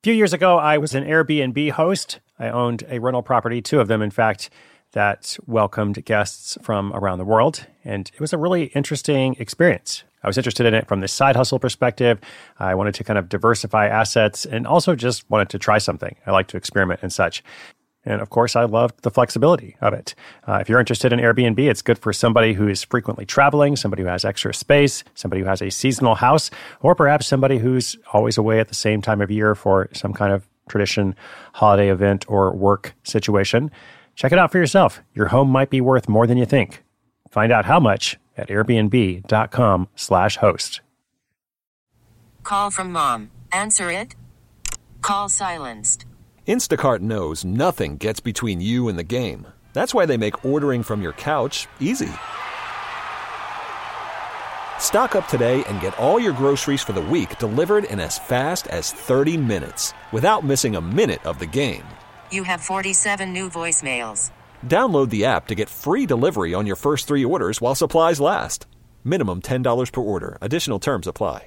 few years ago, I was an Airbnb host. I owned a rental property, two of them, in fact, that welcomed guests from around the world. And it was a really interesting experience. I was interested in it from the side hustle perspective. I wanted to kind of diversify assets and also just wanted to try something. I like to experiment and such. And of course, I loved the flexibility of it. If you're interested in Airbnb, it's good for somebody who is frequently traveling, somebody who has extra space, somebody who has a seasonal house, or perhaps somebody who's always away at the same time of year for some kind of tradition, holiday event, or work situation. Check it out for yourself. Your home might be worth more than you think. Find out how much at airbnb.com/host. Call from mom. Answer it. Call silenced. Instacart knows nothing gets between you and the game. That's why they make ordering from your couch easy. Stock up today and get all your groceries for the week delivered in as fast as 30 minutes without missing a minute of the game. You have 47 new voicemails. Download the app to get free delivery on your first 3 orders while supplies last. Minimum $10 per order. Additional terms apply.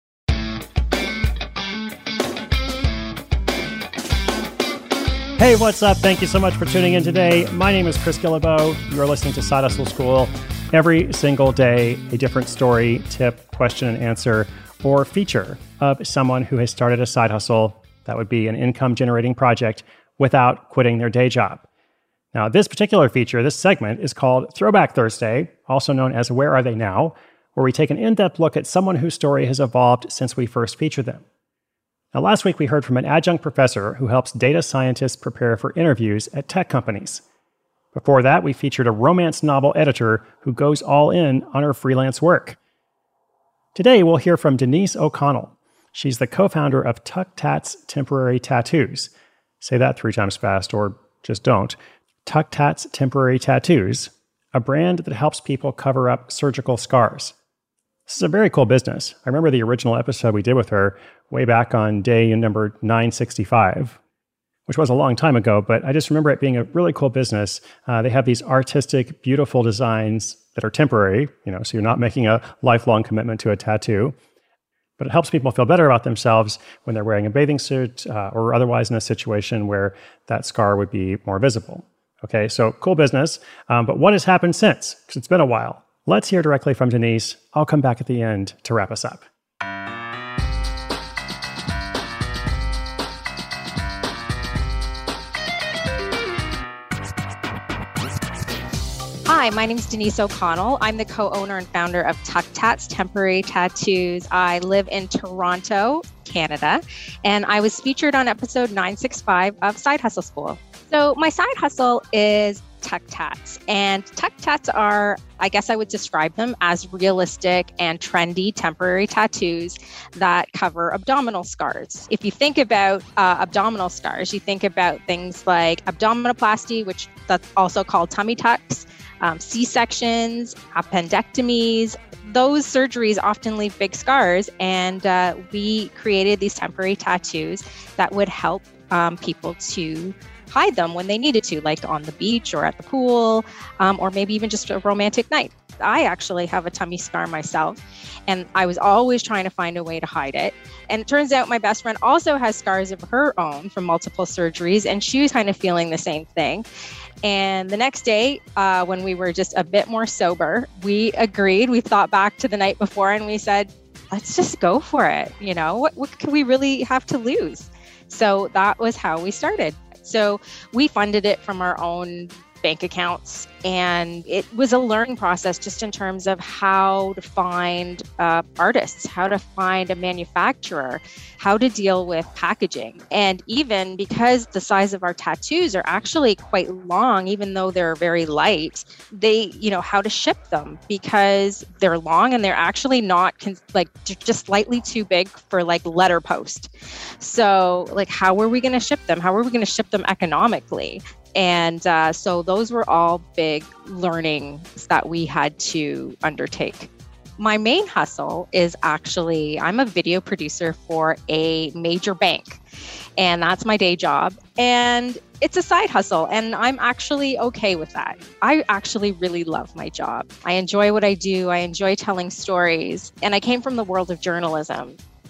Hey, what's up? Thank you so much for tuning in today. My name is Chris Guillebeau. You are listening to Side Hustle School. Every single day, a different story, tip, question and answer, or feature of someone who has started a side hustle that would be an income-generating project without quitting their day job. Now, this particular feature, this segment, is called Throwback Thursday, also known as Where Are They Now?, where we take an in-depth look at someone whose story has evolved since we first featured them. Now, last week we heard from an adjunct professor who helps data scientists prepare for interviews at tech companies. Before that, we featured a romance novel editor who goes all in on her freelance work. Today, we'll hear from Denise O'Connell. She's the co-founder of Tuck Tats Temporary Tattoos. Say that 3 times fast, or just don't. Tuck Tats Temporary Tattoos, a brand that helps people cover up surgical scars. This is a very cool business. I remember the original episode we did with her way back on day number 965, which was a long time ago, but I just remember it being a really cool business. They have these artistic, beautiful designs that are temporary, so you're not making a lifelong commitment to a tattoo, but it helps people feel better about themselves when they're wearing a bathing suit or otherwise in a situation where that scar would be more visible. Okay, so cool business, but what has happened since? Because it's been a while. Let's hear directly from Denise. I'll come back at the end to wrap us up. Hi, my name is Denise O'Connell. I'm the co-owner and founder of Tuck Tats Temporary Tattoos. I live in Toronto, Canada, and I was featured on episode 965 of Side Hustle School. So my side hustle is Tuck Tats, and Tuck Tats are, I guess I would describe them as realistic and trendy temporary tattoos that cover abdominal scars. If you think about abdominal scars, you think about things like abdominoplasty, which that's also called tummy tucks, C-sections, appendectomies. Those surgeries often leave big scars, and we created these temporary tattoos that would help people to hide them when they needed to, like on the beach or at the pool, or maybe even just a romantic night. I actually have a tummy scar myself, and I was always trying to find a way to hide it. And it turns out my best friend also has scars of her own from multiple surgeries, and she was kind of feeling the same thing. And the next day, when we were just a bit more sober, we agreed, we thought back to the night before, and we said, let's just go for it. What could we really have to lose? So that was how we started. So we funded it from our own bank accounts, and it was a learning process just in terms of how to find artists, how to find a manufacturer, how to deal with packaging. And even because the size of our tattoos are actually quite long, even though they're very light, they, how to ship them because they're long and they're actually not just slightly too big for letter post. So how are we going to ship them? How are we going to ship them economically? And so those were all big learnings that we had to undertake. My main hustle is actually, I'm a video producer for a major bank, and that's my day job. And it's a side hustle, and I'm actually okay with that. I actually really love my job. I enjoy what I do. I enjoy telling stories. And I came from the world of journalism.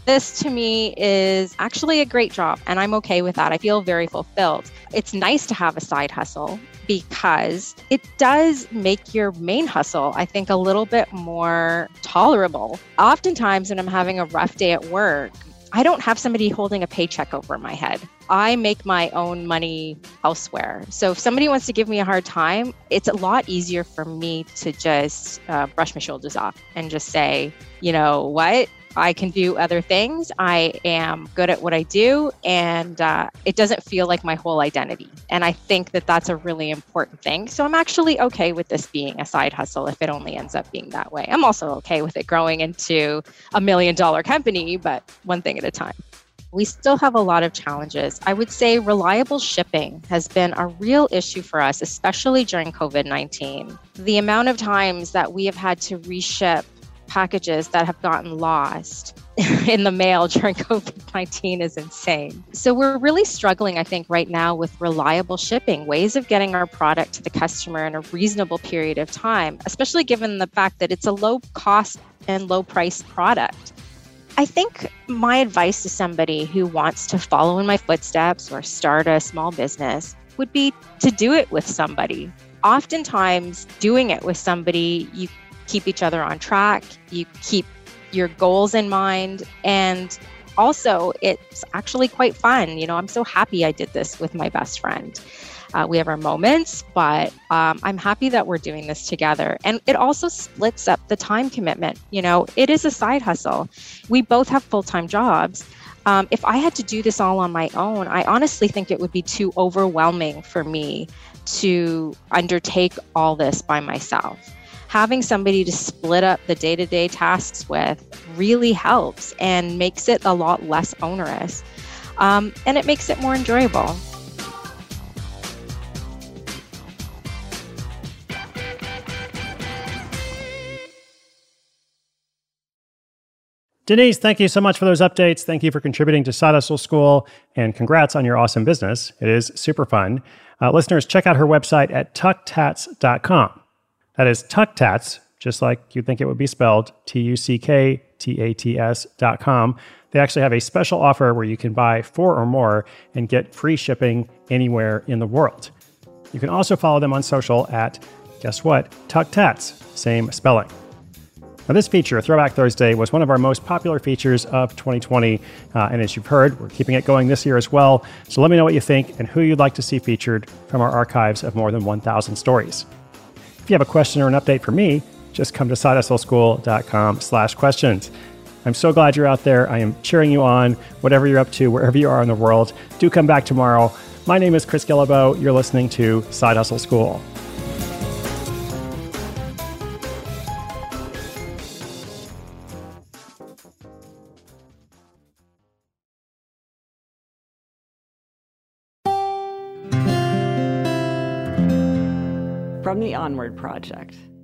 This to me is actually a great job, and I'm okay with that. I feel very fulfilled. It's nice to have a side hustle because it does make your main hustle, I think, a little bit more tolerable. Oftentimes when I'm having a rough day at work, I don't have somebody holding a paycheck over my head. I make my own money elsewhere. So if somebody wants to give me a hard time, it's a lot easier for me to just brush my shoulders off and just say, you know what? I can do other things. I am good at what I do, and it doesn't feel like my whole identity. And I think that that's a really important thing. So I'm actually okay with this being a side hustle if it only ends up being that way. I'm also okay with it growing into $1 million company, but one thing at a time. We still have a lot of challenges. I would say reliable shipping has been a real issue for us, especially during COVID-19. The amount of times that we have had to reship packages that have gotten lost in the mail during COVID-19 is insane. So we're really struggling, I think, right now with reliable shipping, ways of getting our product to the customer in a reasonable period of time, especially given the fact that it's a low cost and low price product. I think my advice to somebody who wants to follow in my footsteps or start a small business would be to do it with somebody. Oftentimes, doing it with somebody, you keep each other on track, you keep your goals in mind, and also it's actually quite fun. You know, I'm so happy I did this with my best friend. We have our moments, but I'm happy that we're doing this together. And it also splits up the time commitment. You know, it is a side hustle. We both have full-time jobs. If I had to do this all on my own, I honestly think it would be too overwhelming for me to undertake all this by myself. Having somebody to split up the day-to-day tasks with really helps and makes it a lot less onerous. And it makes it more enjoyable. Denise, thank you so much for those updates. Thank you for contributing to Side Hustle School, and congrats on your awesome business. It is super fun. Listeners, check out her website at tucktats.com. That is tucktats, just like you'd think it would be spelled, tucktats.com. They actually have a special offer where you can buy 4 or more and get free shipping anywhere in the world. You can also follow them on social at, guess what, tucktats, same spelling. Now, this feature, Throwback Thursday, was one of our most popular features of 2020. And as you've heard, we're keeping it going this year as well. So let me know what you think and who you'd like to see featured from our archives of more than 1,000 stories. If you have a question or an update for me, just come to sidehustleschool.com/questions. I'm so glad you're out there. I am cheering you on, whatever you're up to, wherever you are in the world. Do come back tomorrow. My name is Chris Guillebeau. You're listening to Side Hustle School. From the Onward Project.